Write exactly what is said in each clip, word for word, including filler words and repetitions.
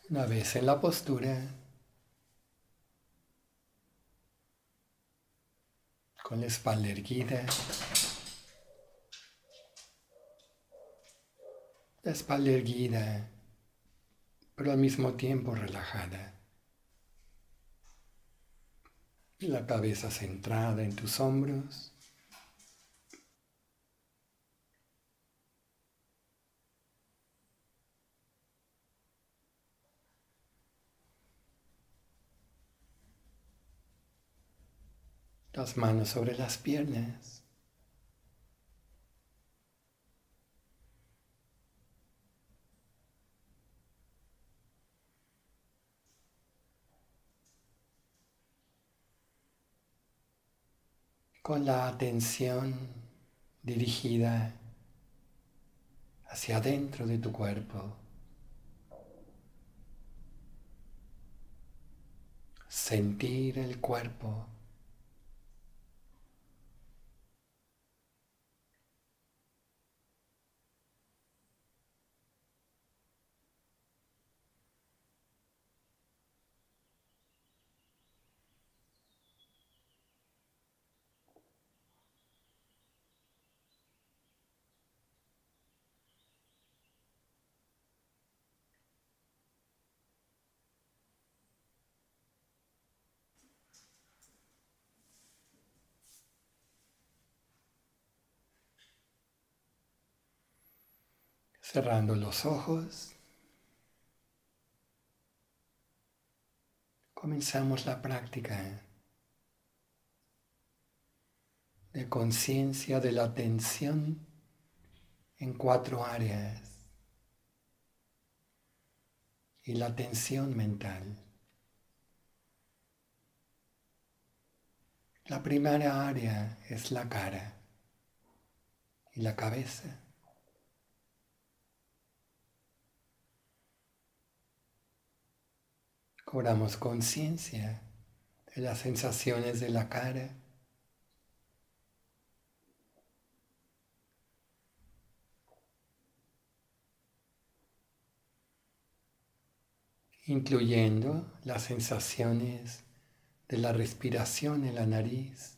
Una vez en la postura, con la espalda erguida, la espalda erguida, pero al mismo tiempo relajada, la cabeza centrada en tus hombros, las manos sobre las piernas. Con la atención dirigida hacia adentro de tu cuerpo. Sentir el cuerpo. Cerrando los ojos, comenzamos la práctica de conciencia de la atención en cuatro áreas y la atención mental. La primera área es la cara y la cabeza. Cobramos conciencia de las sensaciones de la cara, incluyendo las sensaciones de la respiración en la nariz,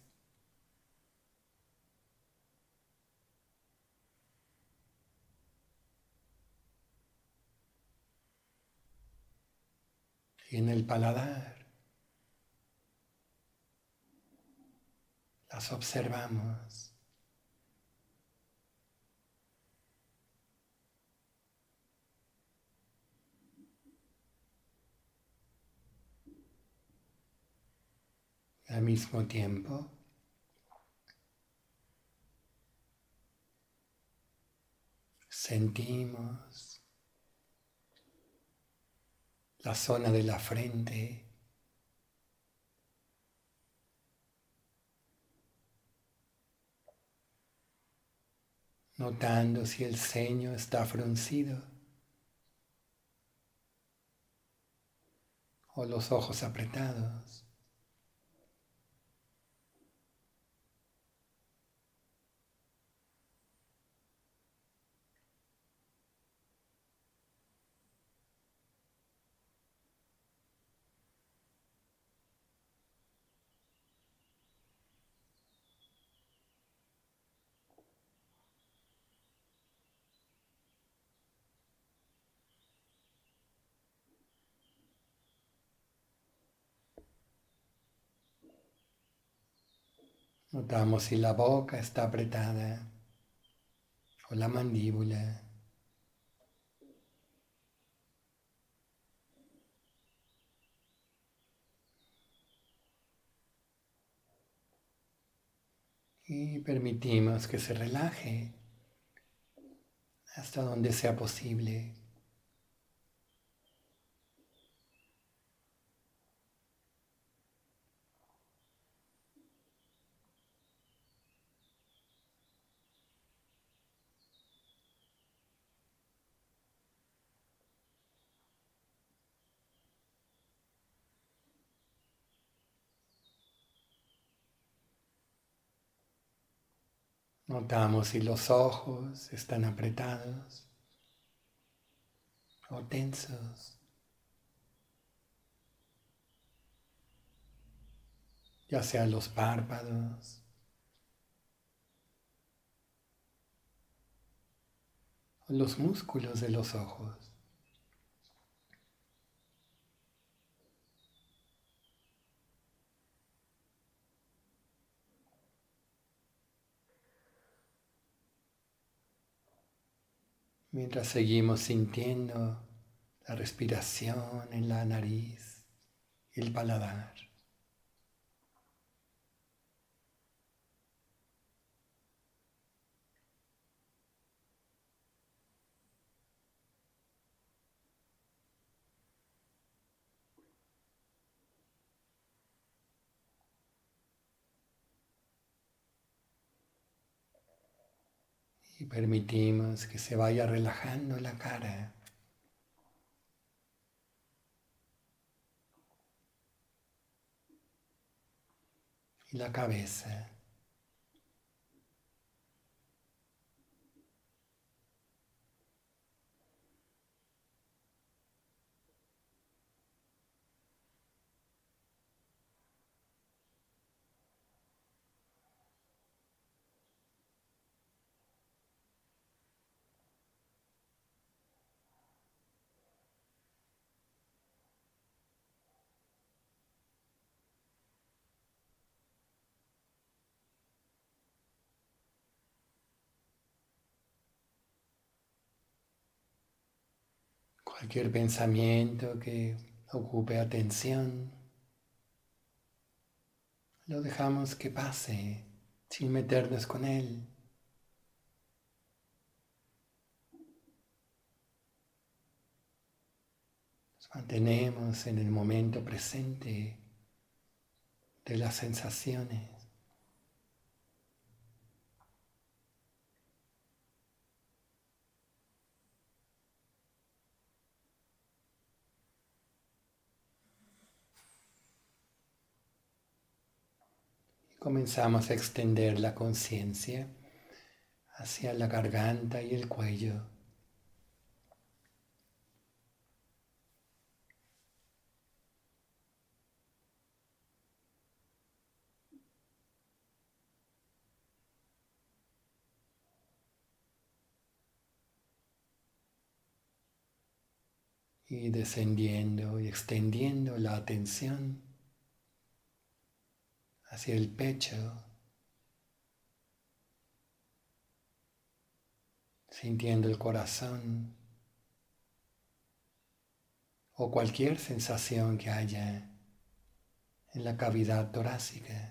y en el paladar. Las observamos. Al mismo tiempo, sentimos la zona de la frente, notando si el ceño está fruncido o los ojos apretados. Notamos si la boca está apretada o la mandíbula. Y permitimos que se relaje hasta donde sea posible. Notamos si los ojos están apretados o tensos. ya sea los párpados o los músculos de los ojos. Mientras seguimos sintiendo la respiración en la nariz y el paladar. Y permitimos que se vaya relajando la cara y la cabeza. Cualquier pensamiento que ocupe atención, lo dejamos que pase sin meternos con él. Nos mantenemos en el momento presente de las sensaciones. Y comenzamos a extender la conciencia hacia la garganta y el cuello. Y descendiendo y extendiendo la atención hacia el pecho, sintiendo el corazón o cualquier sensación que haya en la cavidad torácica.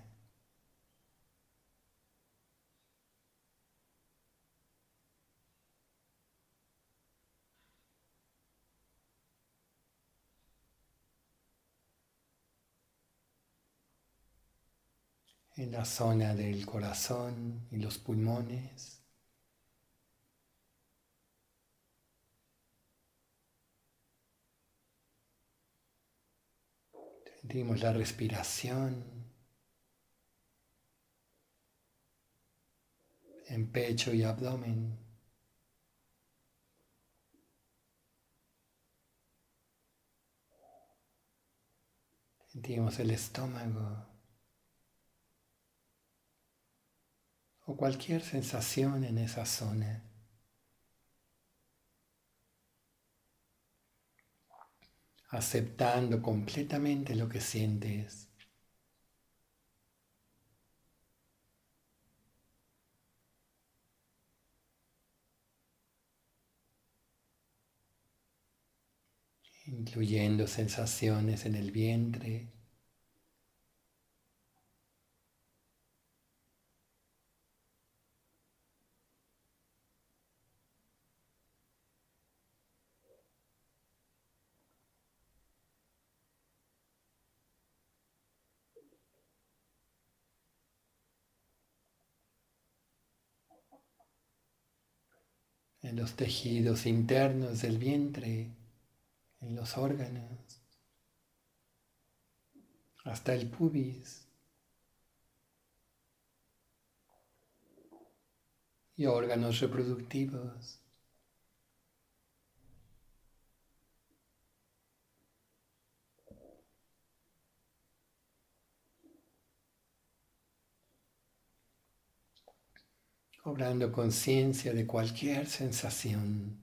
En la zona del corazón y los pulmones. Sentimos la respiración en pecho y abdomen. Sentimos el estómago o cualquier sensación en esa zona. Aceptando completamente lo que sientes. Incluyendo sensaciones en el vientre, en los tejidos internos del vientre, en los órganos, hasta el pubis y órganos reproductivos. cobrando conciencia de cualquier sensación,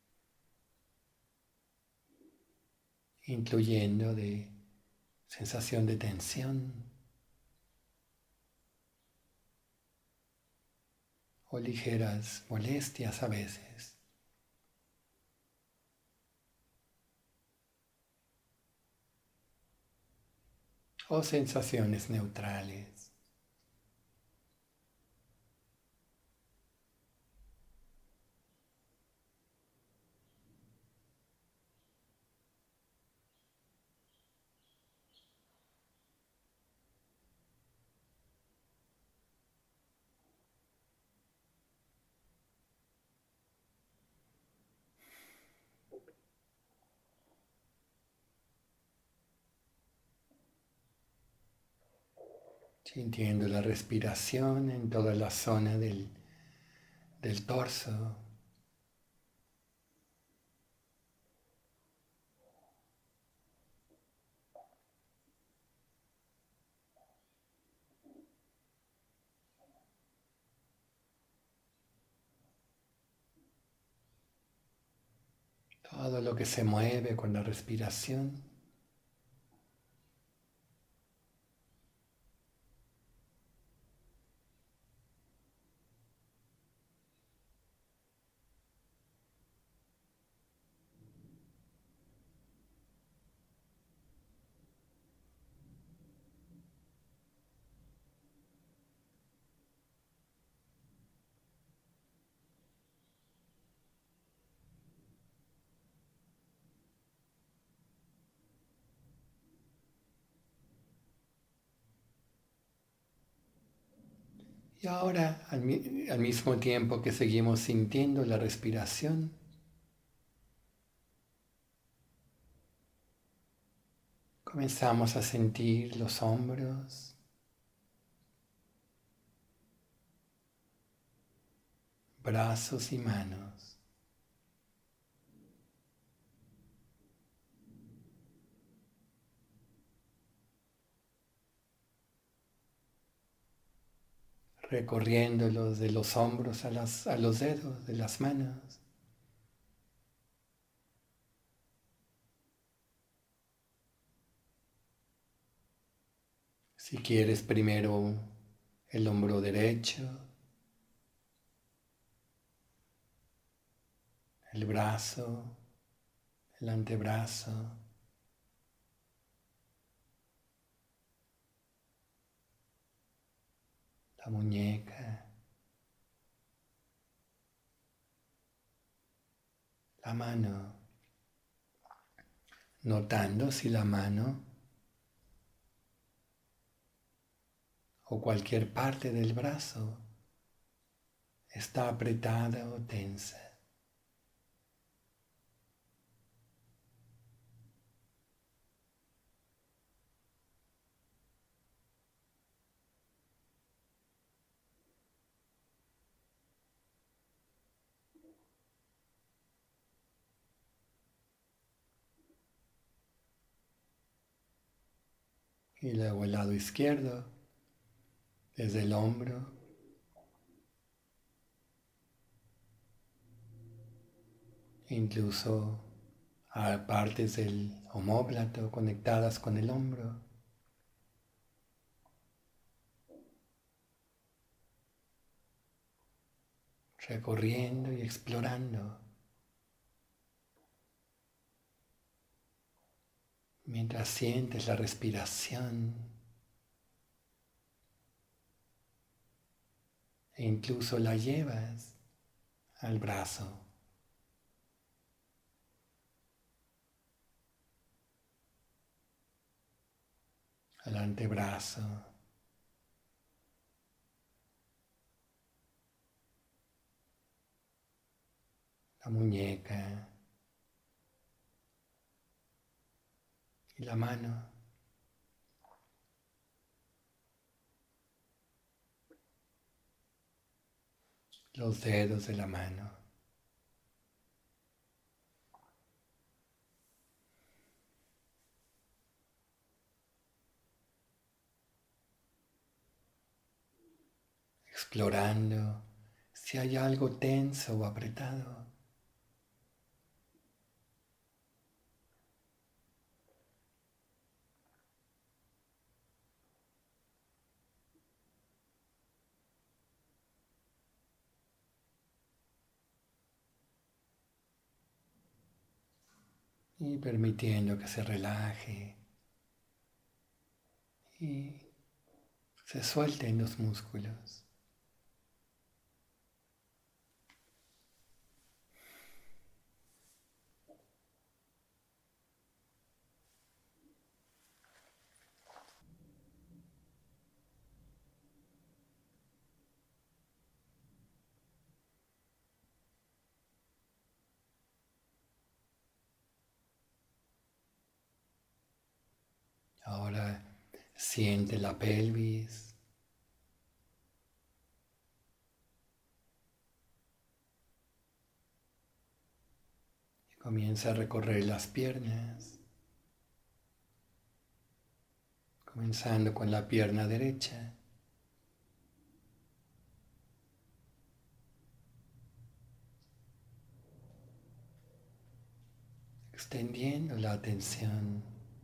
incluyendo de sensación de tensión o ligeras molestias a veces. O sensaciones neutrales. Sintiendo la respiración en toda la zona del, del torso. Todo lo que se mueve con la respiración. Y ahora, al, al mismo tiempo que seguimos sintiendo la respiración, comenzamos a sentir los hombros, brazos y manos. Recorriéndolos de los hombros a, las, a los dedos de las manos. Si quieres, primero el hombro derecho, el brazo, el antebrazo, la muñeca, la mano, notando si la mano o cualquier parte del brazo está apretada o tensa. Y luego el lado izquierdo, desde el hombro, incluso a partes del omóplato conectadas con el hombro. Recorriendo y explorando, mientras sientes la respiración e incluso la llevas al brazo, al antebrazo, la muñeca y la mano. Los dedos de la mano. Explorando, si hay algo tenso o apretado. Y permitiendo que se relaje y se suelten los músculos. Ahora siente la pelvis. Comienza a recorrer las piernas, comenzando con la pierna derecha, extendiendo la atención,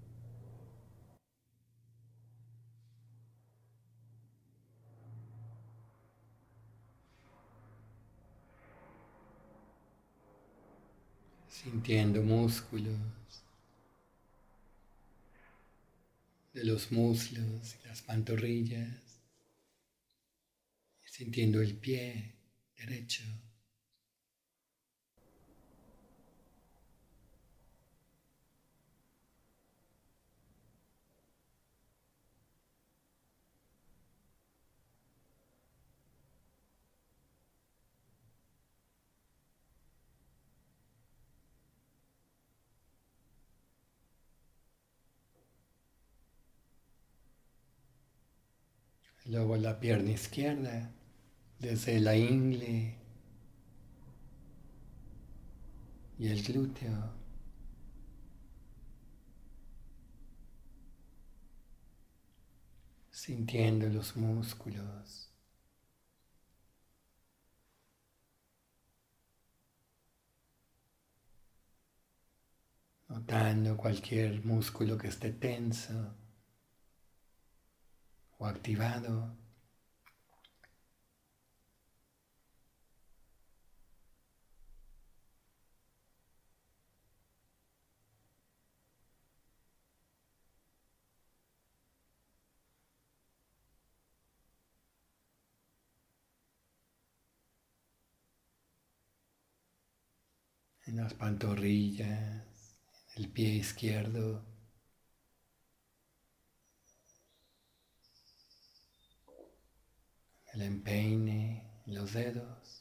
sintiendo músculos de los muslos y las pantorrillas, sintiendo el pie derecho. Luego la pierna izquierda, desde la ingle y el glúteo. Sintiendo los músculos, notando cualquier músculo que esté tenso o activado. En las pantorrillas, en el pie izquierdo, el empeine, en los dedos.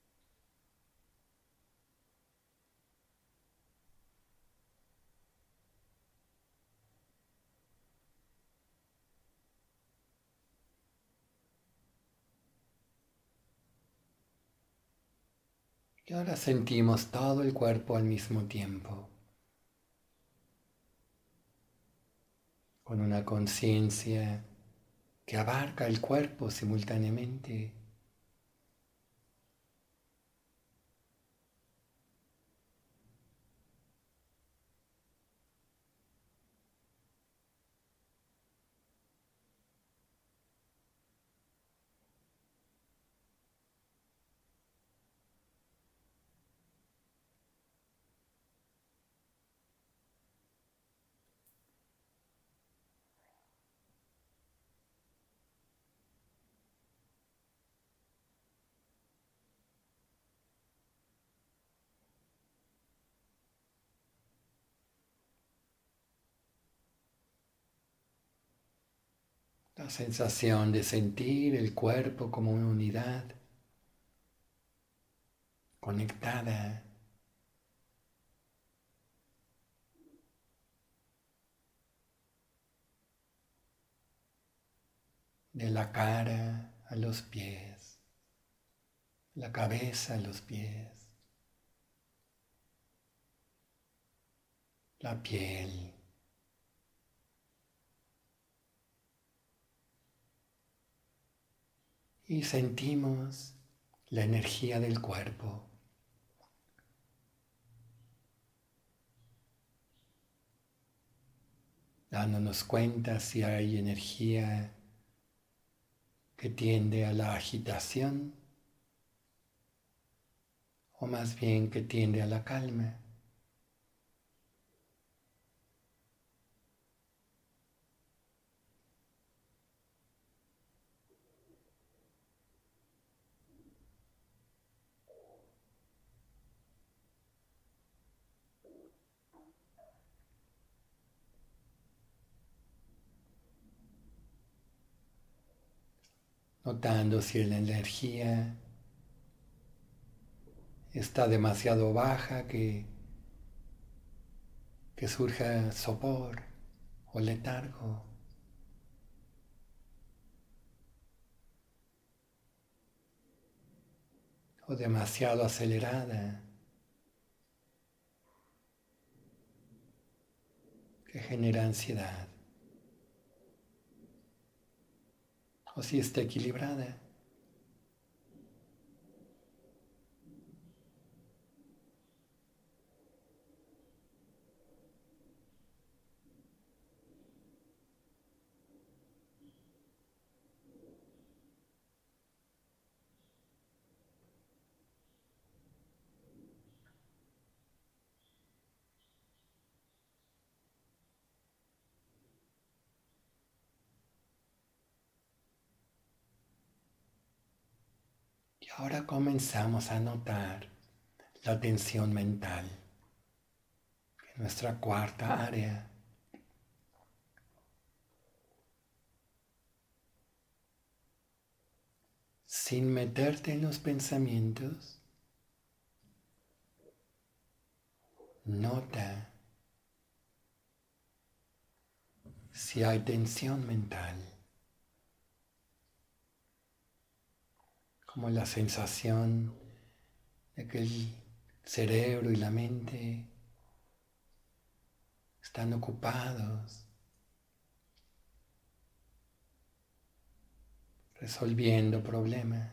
Y ahora sentimos todo el cuerpo al mismo tiempo, con una conciencia que abarca el cuerpo simultáneamente. La sensación de sentir el cuerpo como una unidad conectada, de la cara a los pies, la cabeza a los pies, la piel. Y sentimos la energía del cuerpo. Dándonos cuenta si hay energía que tiende a la agitación o más bien que tiende a la calma. Notando si la energía está demasiado baja, que, que surja sopor o letargo, o demasiado acelerada, que genera ansiedad, o si está equilibrada. Y ahora comenzamos a notar la tensión mental, nuestra cuarta área. Sin meterte en los pensamientos, nota si hay tensión mental, como la sensación de que el cerebro y la mente están ocupados, resolviendo problemas.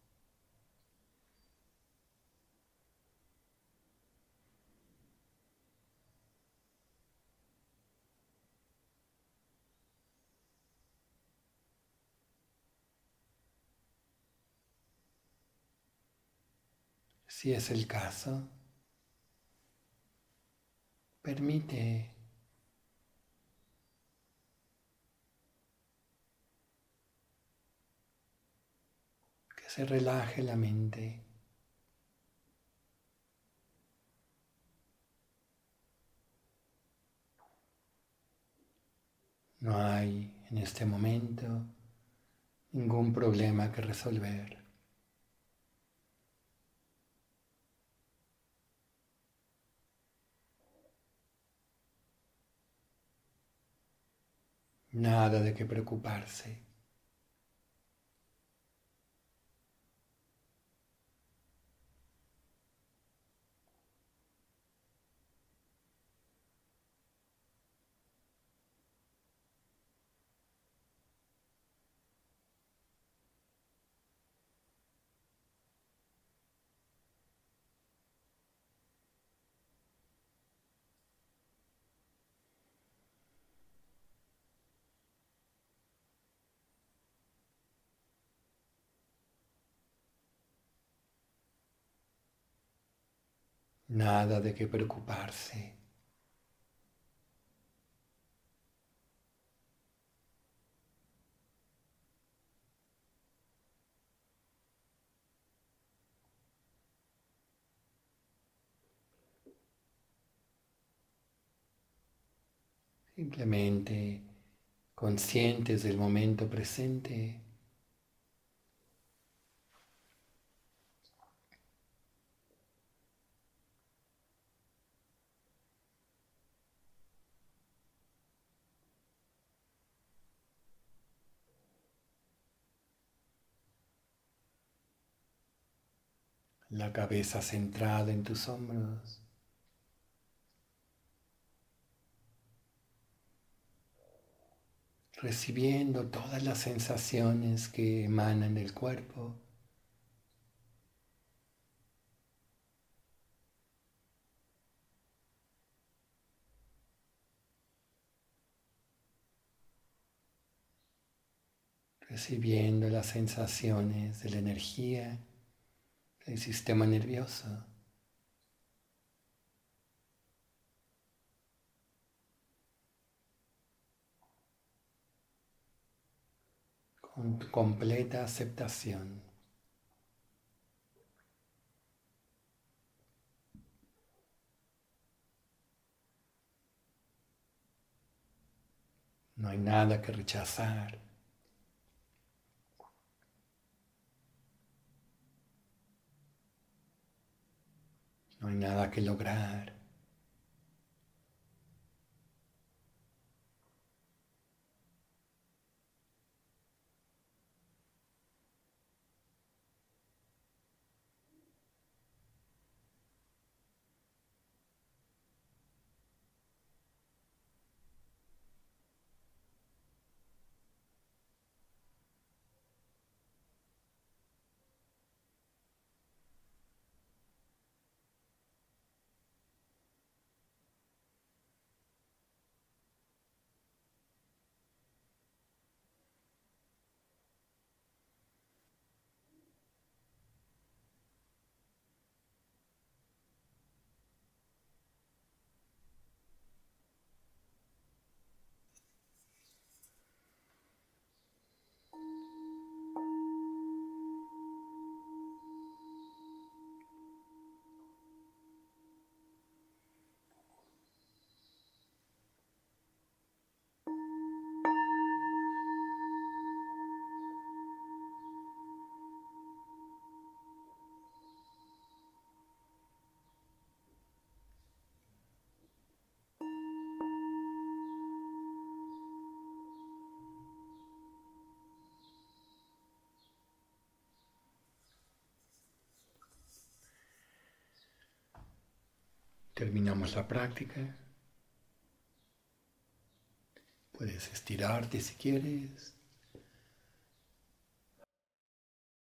Si es el caso, permite que se relaje la mente. No hay en este momento ningún problema que resolver. Nada de qué preocuparse. Nada de qué preocuparse. Simplemente conscientes del momento presente. La cabeza centrada en tus hombros. Recibiendo todas las sensaciones que emanan del cuerpo. percibiendo las sensaciones de la energía del sistema nervioso. Con completa aceptación. No hay nada que rechazar. No hay nada que lograr. Terminamos la práctica. Puedes estirarte si quieres.